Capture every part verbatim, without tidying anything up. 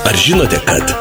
Ar žinote, kad...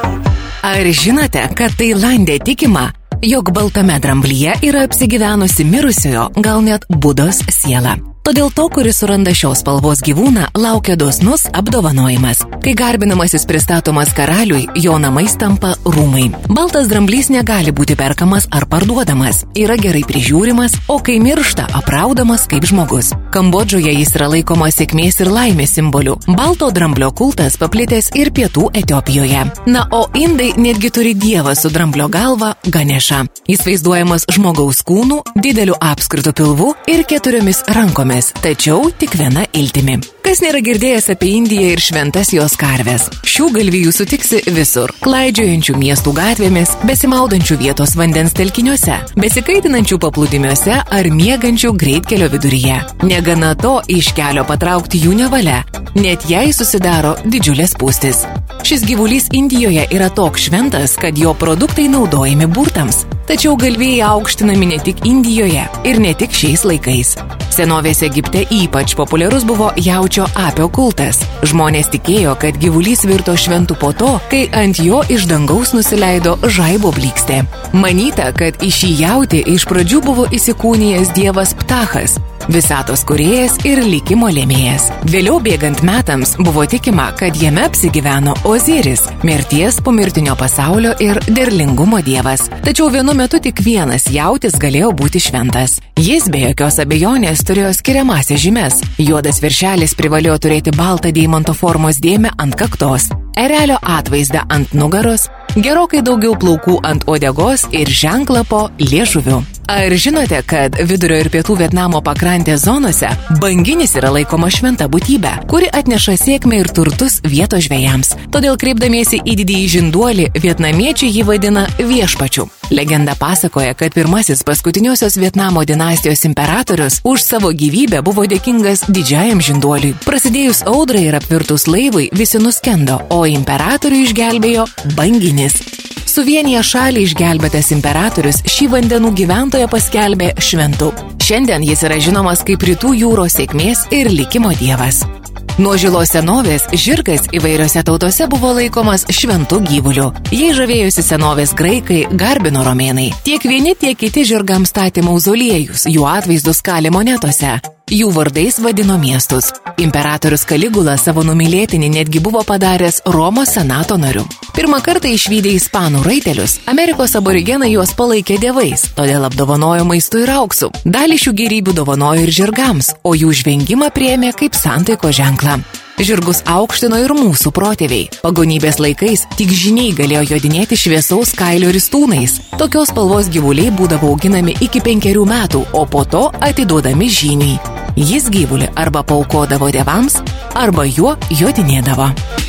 Ar žinote, kad Tailande tikima, jog baltame dramblyje yra apsigyvenusi mirusiojo, gal net Budos siela? Todėl to, kuris suranda šios spalvos gyvūną, laukia dosnus apdovanojimas. Kai garbinamasis pristatomas karaliui, jo namais tampa rūmai. Baltas dramblys negali būti perkamas ar parduodamas, yra gerai prižiūrimas, o kai miršta, apraudamas kaip žmogus. Kambodžoje jis yra laikomas sėkmės ir laimės simboliu. Balto dramblio kultas paplitęs ir pietų Etiopijoje. Na, o indai netgi turi dievą su dramblio galva Ganešą. Jis vaizduojamas žmogaus kūnu, dideliu apskritu pilvu ir keturiomis rankomis. Tačiau tik viena iltimi. Kas nėra girdėjęs apie Indiją ir šventas jos karves? Šių galvijų sutiksi visur. Klaidžiojančių miestų gatvėmis, besimaudančių vietos vandens telkiniuose, besikaitinančių paplūdimiuose ar miegančių greitkelio viduryje. Negana to, iš kelio patraukti jų nevalia, net jei susidaro didžiulės spūstis. Šis gyvulys Indijoje yra toks šventas, kad jo produktai naudojami burtams. Tačiau galvijai aukštinami ne tik Indijoje ir ne tik šiais laikais. Senovės Egipte ypač populiarus buvo jaučio apio kultas. Žmonės tikėjo, kad gyvulys virto šventu po to, kai ant jo iš dangaus nusileido žaibo blykstė. Manyta, kad į šį jautį iš pradžių buvo įsikūnijęs dievas Ptachas, visatos kūrėjas ir likimo lėmėjas. Vėliau bėgant metams buvo tikima, kad jame apsigyveno Oziris, mirties, pomirtinio pasaulio ir derlingumo dievas. Tačiau vienu metu tik vienas jautis galėjo būti šventas. Jis be jokios abejonės turėjo skiriamąsias žymes. Juodas viršelis privalėjo turėti baltą deimanto formos dėmę ant kaktos, erelio atvaizdą ant nugaros, gerokai daugiau plaukų ant uodegos ir ženklą po liežuviu. Ar žinote, kad vidurio ir pietų Vietnamo pakrantės zonose banginis yra laikoma šventa būtybė, kuri atneša sėkmę ir turtus vietos žvejams? Todėl kreipdamiesi į didįjį žinduolį, vietnamiečiai jį vadina viešpačiu. Legenda pasakoja, kad pirmasis paskutiniosios Vietnamo dinastijos imperatorius už savo gyvybę buvo dėkingas didžiajam žinduoliui. Prasidėjus audrai ir apvirtus laivui, visi nuskendo, o imperatorių išgelbėjo banginis. Suvieniję šalį išgelbėtas imperatorius šį vandenų gyventoją paskelbė šventu. Šiandien jis yra žinomas kaip rytų jūros sėkmės ir likimo dievas. Nuo žilos senovės žirgas įvairiose tautose buvo laikomas šventu gyvuliu. Jei žavėjosi senovės graikai, garbino romėnai. Tiek vieni, tiek kiti žirgams statė mauzoliejus, jų atvaizdus kalė monetose. Jų vardais vadino miestus. Imperatorius Kaligula savo numylėtinį netgi buvo padaręs Romos senato nariu. Pirmą kartą išvydę ispanų raitelius, Amerikos aborigenai juos palaikė dievais, todėl apdovanojo maistu ir auksu. Dalį šių gėrybių dovanojo ir žirgams, o jų žvengimą priėmė kaip santaikos ženklą. Žirgus aukštino ir mūsų protėviai. Pagonybės laikais tik žyniai galėjo jodinėti šviesaus kailio ristūnais. Tokios spalvos gyvuliai būdavo auginami iki penkerių metų, o po to atiduodami žyniai. Jis gyvulį arba paukodavo dievams, arba juo jodinėdavo.